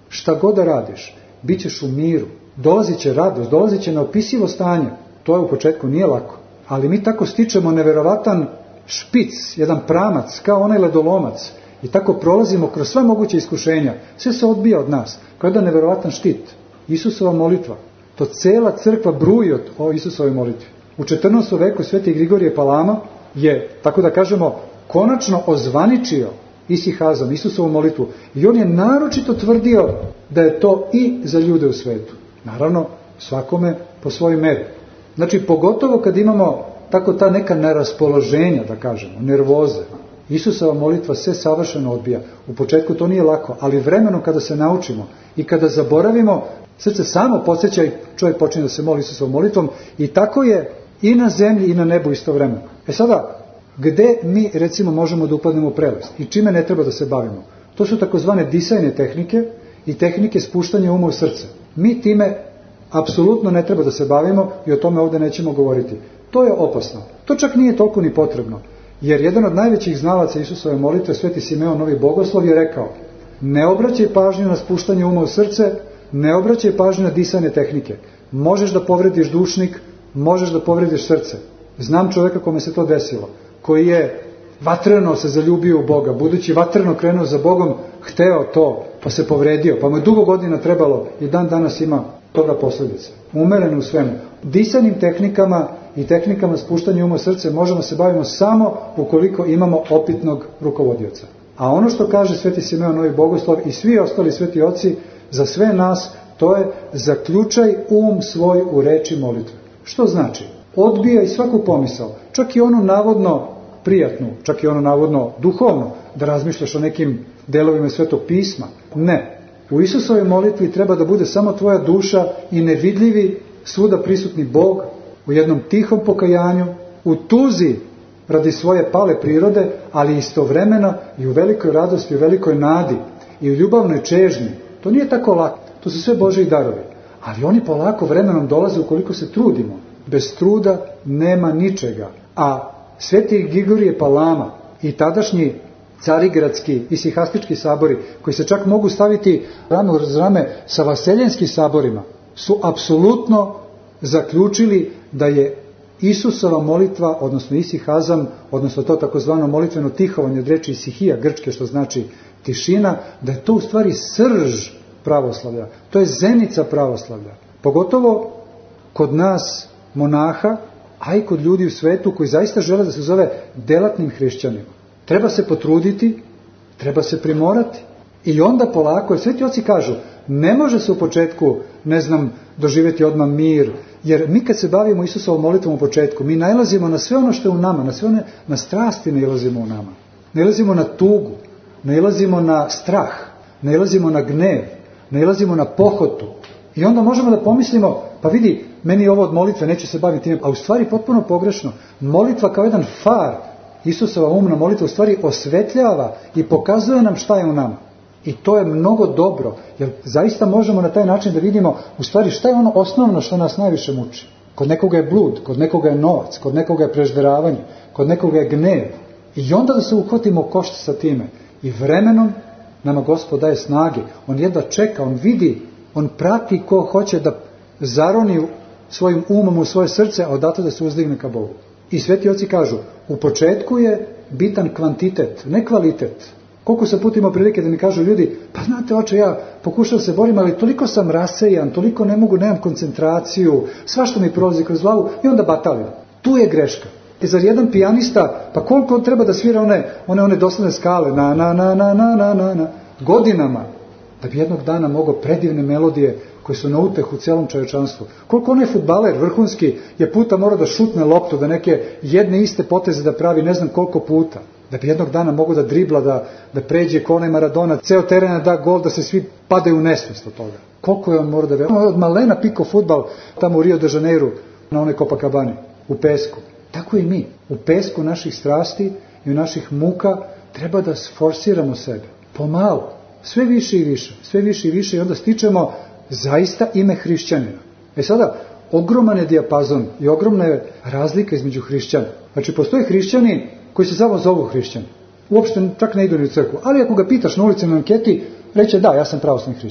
Šta god da radiš, bit ćeš u miru, dolazit će radost, dolazit će neopisivo stanje. To je u početku nije lako, ali mi tako stičemo neverovatan špic, jedan pramac, kao onaj ledolomac, i tako prolazimo kroz sva moguće iskušenja. Sve se odbija od nas, kao jedan neverovatan štit. Isusova molitva, to cela crkva bruji o Isusovoj molitvi. U četrnaestom veku sveti Grigorije Palama je, tako da kažemo, konačno ozvaničio isihazam, Isusovu molitvu, i on je naročito tvrdio da je to i za ljude u svetu. Naravno, svakome po svojoj meri. Znači, pogotovo kad imamo tako ta neka neraspoloženja, da kažemo, nervoze, Isusova molitva se savršeno odbija. U početku to nije lako, ali vremenom kada se naučimo i kada zaboravimo, srce samo podsjeća i čovjek počinje da se moli Isusovom molitvom, i tako je i na zemlji i na nebu istovremeno. E sada, gde mi recimo možemo da upadnemo u prelest i čime ne treba da se bavimo? To su takozvane disajne tehnike i tehnike spuštanja uma u srce. Mi time apsolutno ne treba da se bavimo i o tome ovdje nećemo govoriti. To je opasno. To čak nije toliko ni potrebno. Jer jedan od najvećih znalaca Isusove molitve, sveti Simeon Novi Bogoslov, je rekao: ne obraćaj pažnju na spuštanje uma u srce, ne obraćaj pažnju na disajne tehnike. Možeš da povrediš dušnik, možeš da povrediš srce. Znam čovjeka kome se to desilo, koji je vatreno se zaljubio u Boga, budući vatreno krenuo za Bogom, hteo to, pa se povredio, pa mu je dugo godina trebalo i dan danas ima toga posljedice. Umeren u svemu. Disajnim tehnikama i tehnikama spuštanja uma u srce možemo se bavimo samo ukoliko imamo opitnog rukovodioca. A ono što kaže sveti Simeon Novi Bogoslov i svi ostali sveti oci za sve nas, to je: zaključaj um svoj u reči molitve. Što znači? Odbijaj svaku pomisao, čak i onu navodno prijatnu, čak i ono navodno duhovno, da razmišljaš o nekim delovima Svetog pisma. Ne. U Isusovoj molitvi treba da bude samo tvoja duša i nevidljivi, svuda prisutni Bog, u jednom tihom pokajanju, u tuzi radi svoje pale prirode, ali istovremeno i u velikoj radosti, u velikoj nadi i u ljubavnoj čežnji. To nije tako lako, to su sve Božji darovi, ali oni polako vremenom dolaze ukoliko se trudimo. Bez truda nema ničega. A sveti Grigorije Palama i tadašnji carigradski i sihastički sabori, koji se čak mogu staviti rame uz rame sa vaseljenskim saborima, su apsolutno zaključili da je Isusova molitva, odnosno isihazam, odnosno to takozvano molitveno tihovanje od reči isihija, grčke, što znači tišina, da je to u stvari srž pravoslavlja. To je zenica pravoslavlja. Pogotovo kod nas monaha, a i kod ljudi u svetu koji zaista žele da se zove delatnim hrišćanima. Treba se potruditi, treba se primorati i onda polako, jer sveti oci kažu, ne može se u početku, ne znam, doživjeti odmah mir, jer mi kad se bavimo Isusovom molitvom u početku, mi nailazimo na sve ono što je u nama, na sve one, na strasti nailazimo u nama. Nailazimo na tugu, nailazimo na strah, nailazimo na gnev, nailazimo na pohotu. I onda možemo da pomislimo, pa vidi, meni je ovo od molitve, neću se baviti time, a u stvari potpuno pogrešno. Molitva kao jedan far, Isusova umna molitva u stvari osvetljava i pokazuje nam šta je u nama. I to je mnogo dobro, jer zaista možemo na taj način da vidimo u stvari šta je ono osnovno što nas najviše muči. Kod nekoga je blud, kod nekoga je novac, kod nekoga je prežderavanje, kod nekoga je gnev. I onda da se uhvatimo u koštac sa time. I vremenom nama Gospod daje snage. On jedva čeka, on vidi, on prati ko hoće da zaroni svojim umom u svoje srce, a odatle da se uzdigne ka Bogu. I sveti oci kažu, u početku je bitan kvantitet, ne kvalitet. Koliko se puta imao prilike da mi kažu ljudi, pa znate oče, ja pokušam se borim, ali toliko sam rasejan, toliko ne mogu, nemam koncentraciju, svašta mi prolazi kroz glavu i onda batalim. Tu je greška. E zar jedan pijanista, pa koliko on treba da svira one, one, one doslovne skale, na, na, na, na, na, na, na, na, godinama, da bi jednog dana mogao predivne melodije koje su na utehu celom čovječanstvu. Koliko onaj fudbaler vrhunski je puta mora da šutne loptu, da neke jedne iste poteze da pravi ne znam koliko puta, da bi jednog dana mogao da dribla, da, da pređe ko onaj Maradona, ceo teren da gol, da se svi padaju u nesvest od toga. Koliko je on mora da ve... Od malena piko fudbal tamo u Rio de Janeiro, na onoj Copacabani, u pesku. Tako i mi. U pesku naših strasti i u naših muka treba da sforsiramo sebe. Pomalo. Sve više i više. Sve više i više i onda stičemo zaista ime hrišćanina. E sada, ogroman je dijapazon i ogromna je razlika između hrišćana. Znači, postoje hrišćani koji se samo zovu hrišćani. Uopšte čak ne idu ni u crkvu. Ali ako ga pitaš na ulici na anketi, reće da, ja sam pravoslavni hrišćanin.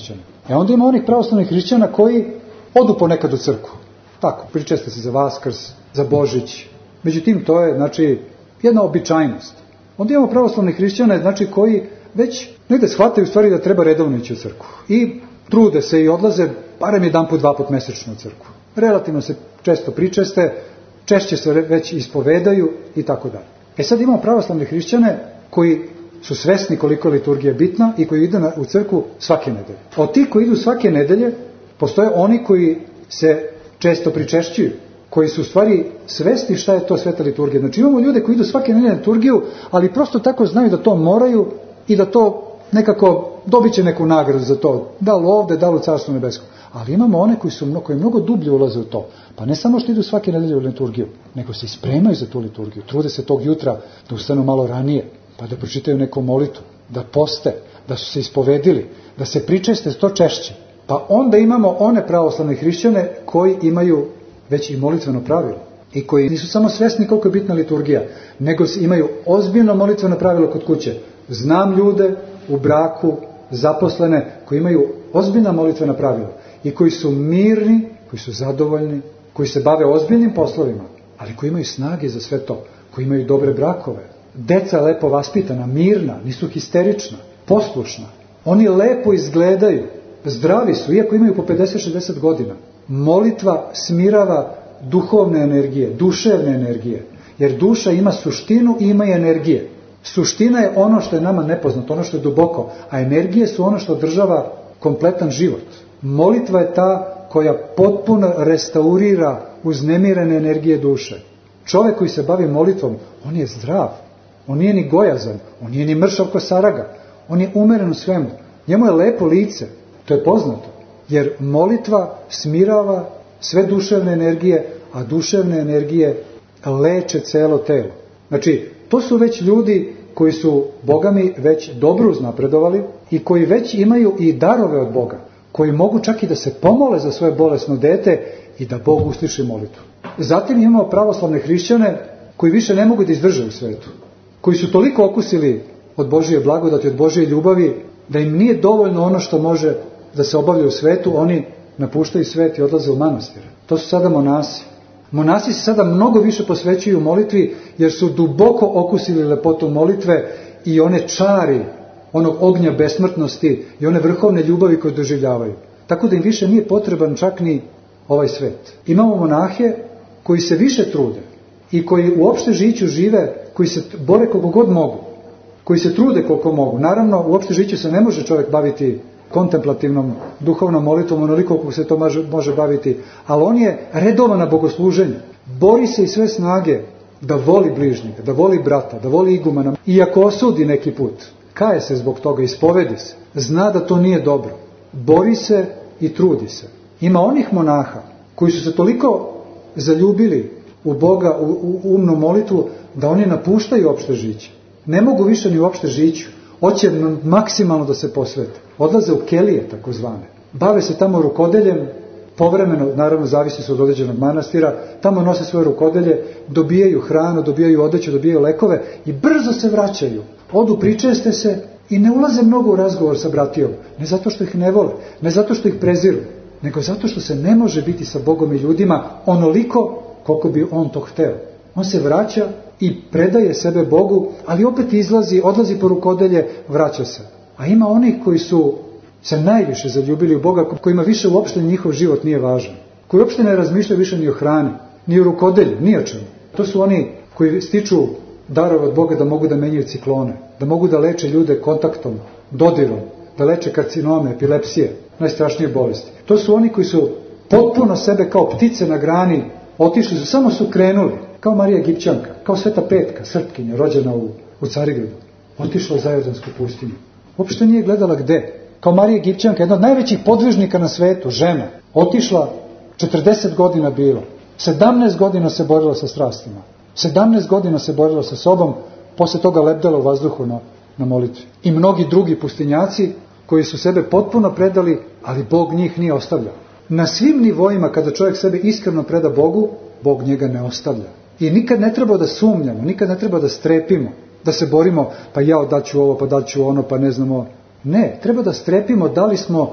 E onda ima onih pravoslavnih hrišćana koji odu ponekad u crkvu. Tako, pričeste se za Vaskrs, za Božić. Međutim, to je, znači, jedna običajnost. Onda imamo pravoslavnih hrišćana, znači, koji već negde shvataju u stvari da treba redovno ići u crkvu. I trude se i odlaze barem jedan put, dva put mesečno u crkvu. Relativno se često pričeste, češće se već ispovedaju i tako dalje. E sad imamo pravoslavne hrišćane koji su svesni koliko je liturgija bitna i koji idu u crkvu svake nedelje. Od tih koji idu svake nedelje postoje oni koji se često pričešćuju, koji su u stvari svesni šta je to sveta liturgija. Znači imamo ljude koji idu svake nedelje na liturgiju, ali prosto tako znaju da to moraju i da to nekako dobit će neku nagradu za to, da li ovde, da li u Carstvu nebeskom. Ali imamo one koji su mnogo, koji mnogo dublje ulaze u to. Pa ne samo što idu svake nedelje u liturgiju, nego se ispremaju za tu liturgiju. Trude se tog jutra da ustanu malo ranije, pa da pročitaju neku molitvu, da poste, da su se ispovedili, da se pričeste to češće. Pa onda imamo one pravoslavne hrišćane koji imaju već i molitveno pravilo i koji nisu samo svesni koliko je bitna liturgija, nego imaju ozbiljno molitveno pravilo kod kuće. Znam ljude u braku, zaposlene, koji imaju ozbiljna molitvena pravila i koji su mirni, koji su zadovoljni, koji se bave ozbiljnim poslovima, ali koji imaju snage za sve to, koji imaju dobre brakove. Deca lepo vaspitana, mirna, nisu histerična, poslušna. Oni lepo izgledaju, zdravi su, iako imaju po pedeset šezdeset godina. Molitva smirava duhovne energije, duševne energije, jer duša ima suštinu i ima i energije. Suština je ono što je nama nepoznato, ono što je duboko, a energije su ono što održava kompletan život. Molitva je ta koja potpuno restaurira uznemirene energije duše. Čovjek koji se bavi molitvom, on je zdrav, on nije ni gojazan, on nije ni mršav ko saraga, on je umeren u svemu. Njemu je lepo lice, to je poznato, jer molitva smirava sve duševne energije, a duševne energije leče celo telo. Znači, to su već ljudi koji su, bogami, već dobro uznapredovali i koji već imaju i darove od Boga, koji mogu čak i da se pomole za svoje bolesno dete i da Bog usliši molitvu. Zatim imamo pravoslavne hrišćane koji više ne mogu da izdrže u svetu, koji su toliko okusili od Božije blagodati, od Božije ljubavi, da im nije dovoljno ono što može da se obavlja u svetu, oni napuštaju svet i odlaze u manastire. To su sada monasi. Monasi se sada mnogo više posvećuju molitvi, jer su duboko okusili lepotu molitve i one čari onog ognja besmrtnosti i one vrhovne ljubavi koje doživljavaju. Tako da im više nije potreban čak ni ovaj svet. Imamo monahe koji se više trude i koji uopšte žiću žive, koji se bore koliko god mogu, koji se trude koliko mogu. Naravno, uopšte žiću se ne može čovjek baviti kontemplativnom, duhovnom molitvom, onoliko koliko se to može, može baviti, ali on je redovan na bogosluženju. Bori se i sve snage da voli bližnjega, da voli brata, da voli igumana. I ako osudi neki put, kaje se zbog toga, ispovedi se, zna da to nije dobro. Bori se i trudi se. Ima onih monaha koji su se toliko zaljubili u Boga, u, u umnu molitvu, da oni napuštaju opšte žiće. Ne mogu više ni u opšte žiću. Hoće maksimalno da se posvete. Odlaze u kelije, takozvane. Bave se tamo rukodeljem, povremeno, naravno, zavisi su od određenog manastira, tamo nose svoje rukodelje, dobijaju hranu, dobijaju odeću, dobijaju lekove i brzo se vraćaju. Odu, pričeste se i ne ulaze mnogo u razgovor sa bratijom. Ne zato što ih ne vole, ne zato što ih preziru, nego zato što se ne može biti sa Bogom i ljudima onoliko koliko bi on to hteo. On se vraća i predaje sebe Bogu, ali opet izlazi, odlazi po rukodelje, vraća se. A ima onih koji su se najviše zaljubili u Boga, kojima više uopšte njihov život nije važan, koji uopšte ne razmišljaju više ni o hrani, ni o rukodelju, ni o čemu. To su oni koji stiču darove od Boga da mogu da menjaju ciklone, da mogu da leče ljude kontaktom, dodirom, da leče karcinome, epilepsije, najstrašnije bolesti. To su oni koji su potpuno sebe kao ptice na grani otišli su, samo su krenuli, kao Marija Egipćanka, kao Sveta Petka, Srpkinja, rođena u, u Carigradu, otišla u Zajordansku pustinju. Uopšte nije gledala gde. Kao Marija Egipćanka, jedna od najvećih podvižnika na svetu, žena, otišla, četrdeset godina bilo, sedamnaest godina se borila sa strastima, sedamnaest godina se borila sa sobom, posle toga lebdela u vazduhu na, na molitvi. I mnogi drugi pustinjaci koji su sebe potpuno predali, ali Bog njih nije ostavljao. Na svim nivoima, kada čovjek sebe iskreno preda Bogu, Bog njega ne ostavlja. I nikad ne treba da sumnjamo, nikad ne treba da strepimo, da se borimo, pa ja daću ovo, pa daću ono, pa ne znamo. Ne, treba da strepimo da li smo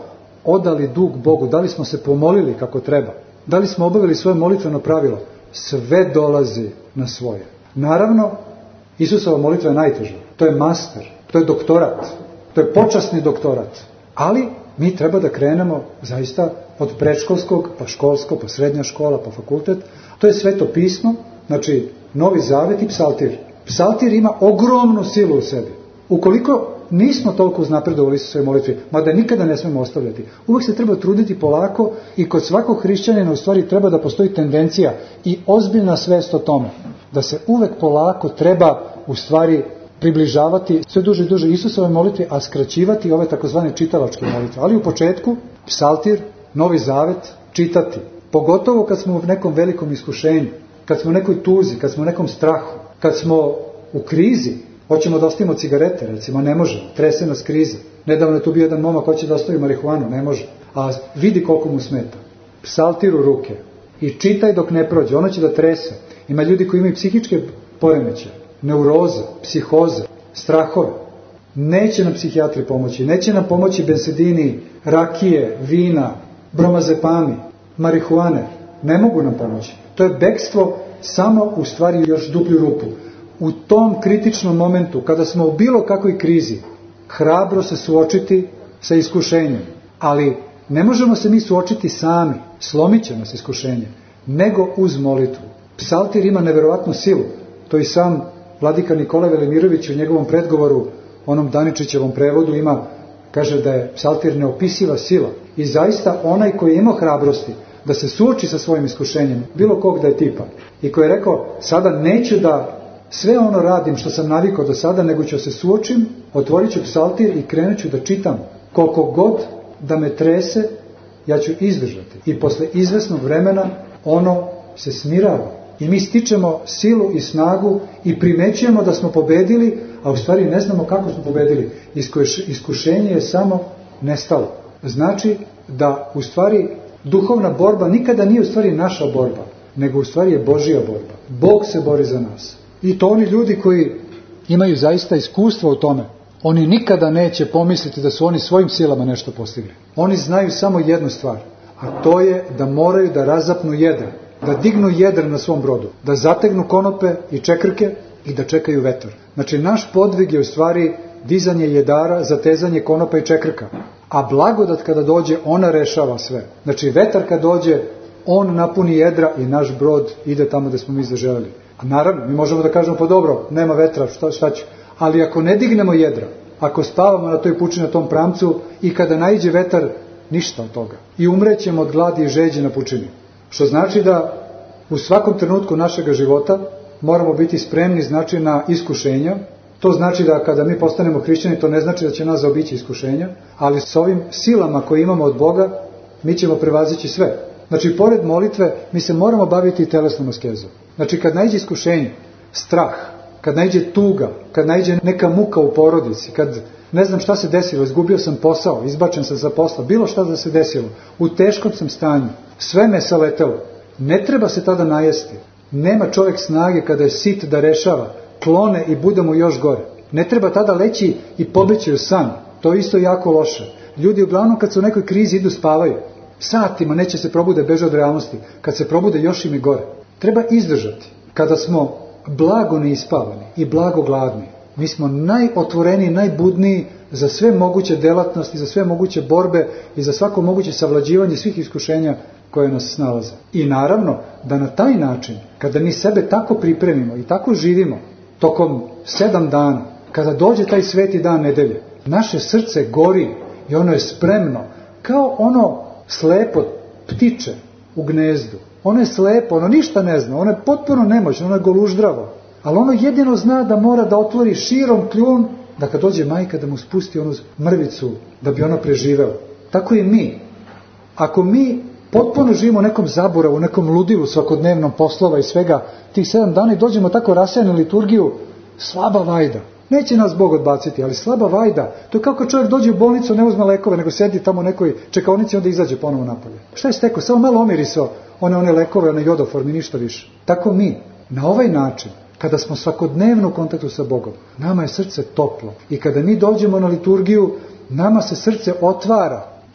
odali dug Bogu, da li smo se pomolili kako treba, da li smo obavili svoje molitveno pravilo, sve dolazi na svoje. Naravno, Isusova molitva je najteža. To je master, to je doktorat, to je počasni doktorat. Ali mi treba da krenemo zaista od predškolskog, pa školsko, pa srednja škola, pa fakultet. To je Sveto pismo, znači Novi Zavet i Psaltir. Psaltir ima ogromnu silu u sebi. Ukoliko nismo toliko uznapredovali sa svoje molitve, mada nikada ne smemo ostavljati, uvek se treba truditi polako i kod svakog hrišćanina u stvari treba da postoji tendencija i ozbiljna svest o tome, da se uvek polako treba u stvari približavati sve duže i duže Isusove molitve, a skraćivati ove takozvane čitalačke molitve. Ali u početku, Psaltir, Novi Zavet, čitati. Pogotovo kad smo u nekom velikom iskušenju, kad smo u nekoj tuzi, kad smo u nekom strahu, kad smo u krizi, hoćemo da ostavimo cigarete, recimo, ne možemo, trese nas kriza. Nedavno je tu bio jedan momak, hoće da ostavi marihuanu, ne može, a vidi koliko mu smeta. Psaltir u ruke i čitaj dok ne prođe, ono će da trese. Ima ljudi koji imaju psihičke poremeće, neuroze, psihoze, strahove. Neće nam psihijatri pomoći, neće nam pomoći bensedini, rakije, vina, bromazepami, marihuane, ne mogu nam pomoći. To je bekstvo samo u stvari još duplju rupu. U tom kritičnom momentu, kada smo u bilo kakvoj krizi, hrabro se suočiti sa iskušenjem. Ali ne možemo se mi suočiti sami, slomit će nas iskušenje, nego uz molitvu. Psaltir ima neverovatnu silu. To i sam vladika Nikola Velimirović u njegovom predgovoru, onom Daničićevom prevodu, ima, kaže da je psaltir neopisiva sila. I zaista onaj koji je imao hrabrosti da se suoči sa svojim iskušenjem, bilo kog da je tipa, i koji je rekao, sada neću da sve ono radim što sam navikao do sada, nego ću se suočim, otvorit ću psaltir i krenut ću da čitam. Koliko god da me trese, ja ću izdržati. I posle izvesnog vremena ono se smirava. I mi stičemo silu i snagu i primećujemo da smo pobedili, a u stvari ne znamo kako smo pobedili. Iskušenje je samo nestalo. Znači da u stvari duhovna borba nikada nije u stvari naša borba, nego u stvari je Božja borba. Bog se bori za nas. I to oni ljudi koji imaju zaista iskustvo u tome, oni nikada neće pomisliti da su oni svojim silama nešto postigli. Oni znaju samo jednu stvar, a to je da moraju da razapnu jedra, da dignu jedra na svom brodu, da zategnu konope i čekrke i da čekaju vetar. Znači, naš podvig je u stvari dizanje jedara, zatezanje konopa i čekrka. A blagodat kada dođe, ona rešava sve. Znači, vetar kad dođe, on napuni jedra i naš brod ide tamo gde smo mi zaželeli. A naravno, mi možemo da kažemo, pa dobro, nema vetra, šta, šta ću? Ali ako ne dignemo jedra, ako spavamo na toj pučini, na tom pramcu, i kada naiđe vetar, ništa od toga. I umrećemo od gladi i žeđe na pučini. Što znači da u svakom trenutku našega života moramo biti spremni, znači, na iskušenja. To znači da kada mi postanemo hrišćani, to ne znači da će nas zaobići iskušenja, ali s ovim silama koje imamo od Boga, mi ćemo prevazići sve. Znači, pored molitve, mi se moramo baviti i telesnom askezom. Znači, kad naiđe iskušenje, strah, kad naiđe tuga, kad naiđe neka muka u porodici, kad ne znam šta se desilo, izgubio sam posao, izbačen sam za posla, bilo šta da se desilo, u teškom sam stanju, sve me saletelo, ne treba se tada najesti. Nema čovjek snage kada je sit da rešava, klone i bude mu još gore. Ne treba tada leći i pobeći u san, to je isto jako loše. Ljudi uglavnom kad su u nekoj krizi idu spavaju, satima neće se probude, beže od realnosti, kad se probude još im i gore. Treba izdržati. Kada smo blago neispavani i blago gladni, mi smo najotvoreniji, najbudniji za sve moguće delatnosti, za sve moguće borbe i za svako moguće savlađivanje svih iskušenja koje nas snalaze. I naravno da na taj način, kada mi sebe tako pripremimo i tako živimo tokom sedam dana, kada dođe taj sveti dan nedelje, naše srce gori i ono je spremno, kao ono slepo ptiče u gnezdu. Ono je slepo, ono ništa ne zna, ono je potpuno nemoćno, ono je goluždravo. Ali ono jedino zna da mora da otvori širom kljun, da kad dođe majka da mu spusti onu mrvicu, da bi ono preživeo. Tako i mi. Ako mi potpuno živimo u nekom zaboravu, u nekom ludilu svakodnevnom poslova i svega, tih sedam dana i dođemo tako rasejani liturgiju, slaba vajda. Neće nas Bog odbaciti, ali slaba vajda. To je kao kad čovjek dođe u bolnicu, ne uzme lekove, nego sedi tamo u nekoj čekaonici i onda izađe ponovo napolje. Šta je stekao? Samo malo omirisao one, one lekove, one jodoformi, ništa više. Tako mi, na ovaj način, kada smo svakodnevno u kontaktu sa Bogom, nama je srce toplo. I kada mi dođemo na liturgiju, nama se srce otvara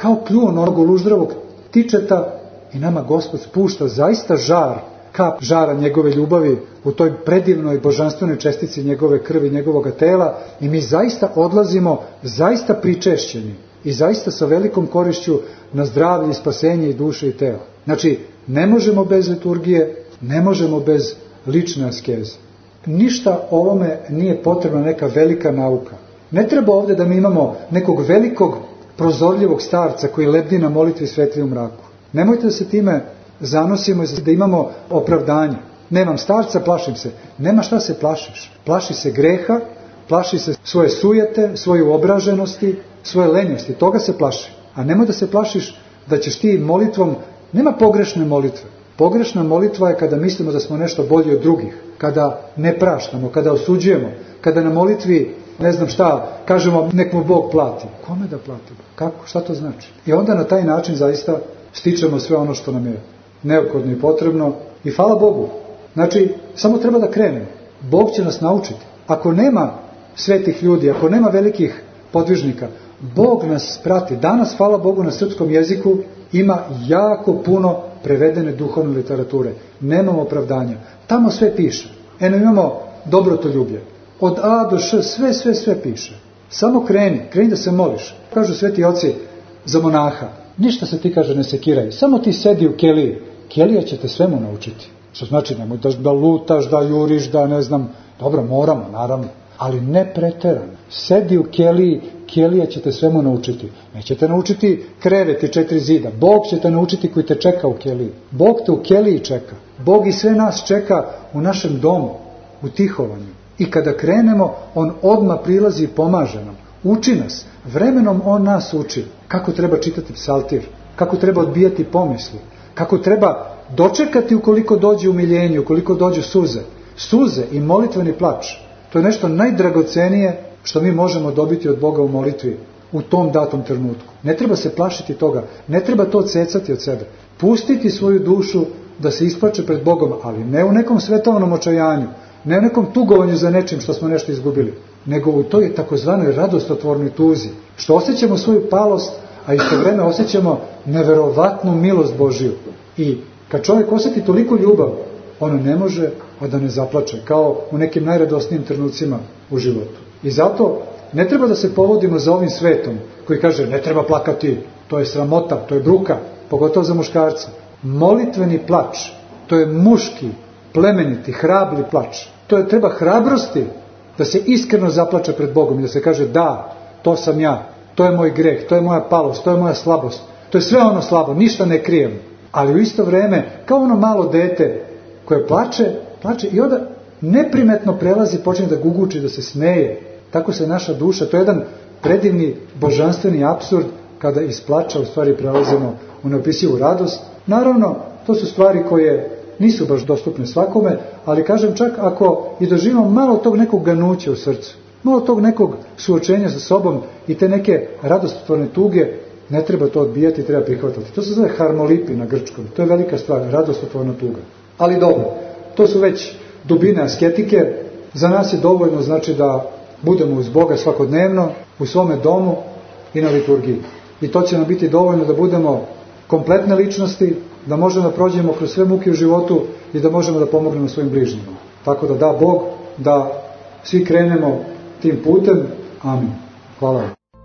kao kljun onog luždravog tičeta i nama Gospod spušta zaista žar, kap žara njegove ljubavi u toj predivnoj božanstvenoj čestici njegove krvi, njegovoga tela i mi zaista odlazimo, zaista pričešćeni i zaista sa velikom korišću na zdravlje i spasenje i duše i tela. Znači, ne možemo bez liturgije, ne možemo bez lične askeze. Ništa ovome nije potrebna neka velika nauka. Ne treba ovdje da mi imamo nekog velikog prozorljivog starca koji lebdi na molitvi svetli u mraku. Nemojte da se time zanosimo da imamo opravdanje. Nemam starca, plašim se. Nema šta se plašiš. Plaši se greha, plaši se svoje sujete, svoje uobraženosti, svoje lenjosti. Toga se plaši. A nemoj da se plašiš da ćeš ti molitvom, nema pogrešne molitve. Pogrešna molitva je kada mislimo da smo nešto bolji od drugih, kada ne praštamo, kada osuđujemo, kada na molitvi, ne znam šta, kažemo nek mu Bog plati. Kome da plati? Kako? Šta to znači? I onda na taj način zaista stičemo sve ono što nam je neophodno i potrebno i hvala Bogu. Znači, samo treba da krenemo. Bog će nas naučiti. Ako nema svetih ljudi, ako nema velikih podvižnika, Bog nas prati. Danas, hvala Bogu, na srpskom jeziku ima jako puno prevedene duhovne literature. Nemamo opravdanja. Tamo sve piše. Eno imamo dobrotoljublje. Od A do Š sve, sve, sve piše. Samo kreni, kreni da se moliš. Kažu sveti oci za monaha. Ništa se ti, kaže, ne sekiraj. Samo ti sedi u keliji. Kelija će te svemu naučiti. Što znači, nemoj da lutaš, da juriš, da ne znam. Dobro, moramo, naravno. Ali ne preterano. Sedi u keliji, kelija će te svemu naučiti. Neće te naučiti krevet i četiri zida. Bog će te naučiti koji te čeka u keliji. Bog te u keliji čeka. Bog i sve nas čeka u našem domu, u tihovanju. I kada krenemo, on odmah prilazi i pomaže nam. Uči nas. Vremenom on nas uči. Kako treba čitati psaltir. Kako treba odbijati pomisli. Kako treba dočekati ukoliko dođe umiljenje, ukoliko dođu suze. Suze i molitveni plač. To je nešto najdragocenije što mi možemo dobiti od Boga u molitvi u tom datom trenutku. Ne treba se plašiti toga. Ne treba to cecati od sebe. Pustiti svoju dušu da se isplače pred Bogom, ali ne u nekom svetovnom očajanju, ne u nekom tugovanju za nečim što smo nešto izgubili, nego u toj takozvanoj radostotvornoj tuzi, što osjećamo svoju palost, a isto vreme osjećamo neverovatnu milost Božiju. I kad čovjek osjeti toliko ljubav, on ne može a da ne zaplače, kao u nekim najradosnijim trenucima u životu. I zato ne treba da se povodimo za ovim svetom, koji kaže ne treba plakati, to je sramota, to je bruka, pogotovo za muškarca. Molitveni plač, to je muški, plemeniti, hrabri plač. To je treba hrabrosti da se iskreno zaplače pred Bogom i da se kaže da, to sam ja, to je moj greh, to je moja palost, to je moja slabost, to je sve ono slabo, ništa ne krijem. Ali u isto vreme, kao ono malo dete koje plače, plače i onda neprimetno prelazi, počne da guguči, da se smeje. Tako se naša duša, to je jedan predivni božanstveni apsurd kada iz plača u stvari prelazimo u neopisivu radost. Naravno, to su stvari koje nisu baš dostupne svakome, ali kažem čak ako i doživimo malo tog nekog ganuća u srcu, malo tog nekog suočenja sa sobom i te neke radostotvorne tuge, ne treba to odbijati, treba prihvatati. To se zove harmolipi na grčkom. To je velika stvar, radostotvorna tuga. Ali dobro, to su već dubine asketike. Za nas je dovoljno znači da budemo uz Boga svakodnevno, u svome domu i na liturgiji. I to će nam biti dovoljno da budemo kompletne ličnosti, da možemo da prođemo kroz sve muke u životu i da možemo da pomognemo svojim bližnjima. Tako da da Bog da svi krenemo tim putem. Amin. Hvala.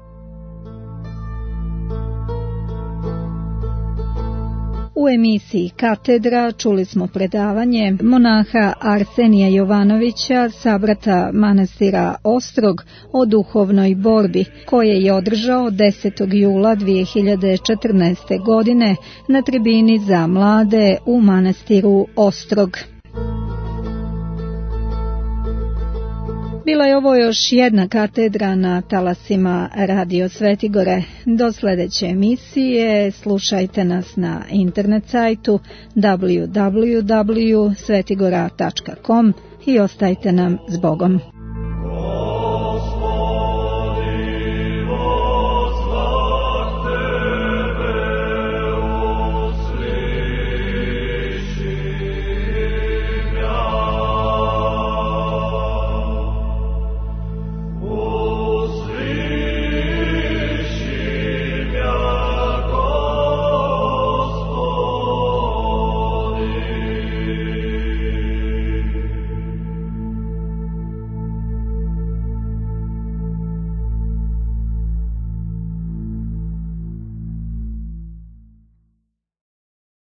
U emisiji Katedra čuli smo predavanje monaha Arsenija Jovanovića, sabrata manastira Ostrog, o duhovnoj borbi, koje je održao desetog jula dvije hiljade četrnaeste. godine na tribini za mlade u manastiru Ostrog. Bila je ovo još jedna katedra na talasima Radio Svetigore. Do sljedeće emisije slušajte nas na internet sajtu w w w tačka svetigora tačka com i ostajte nam s Bogom.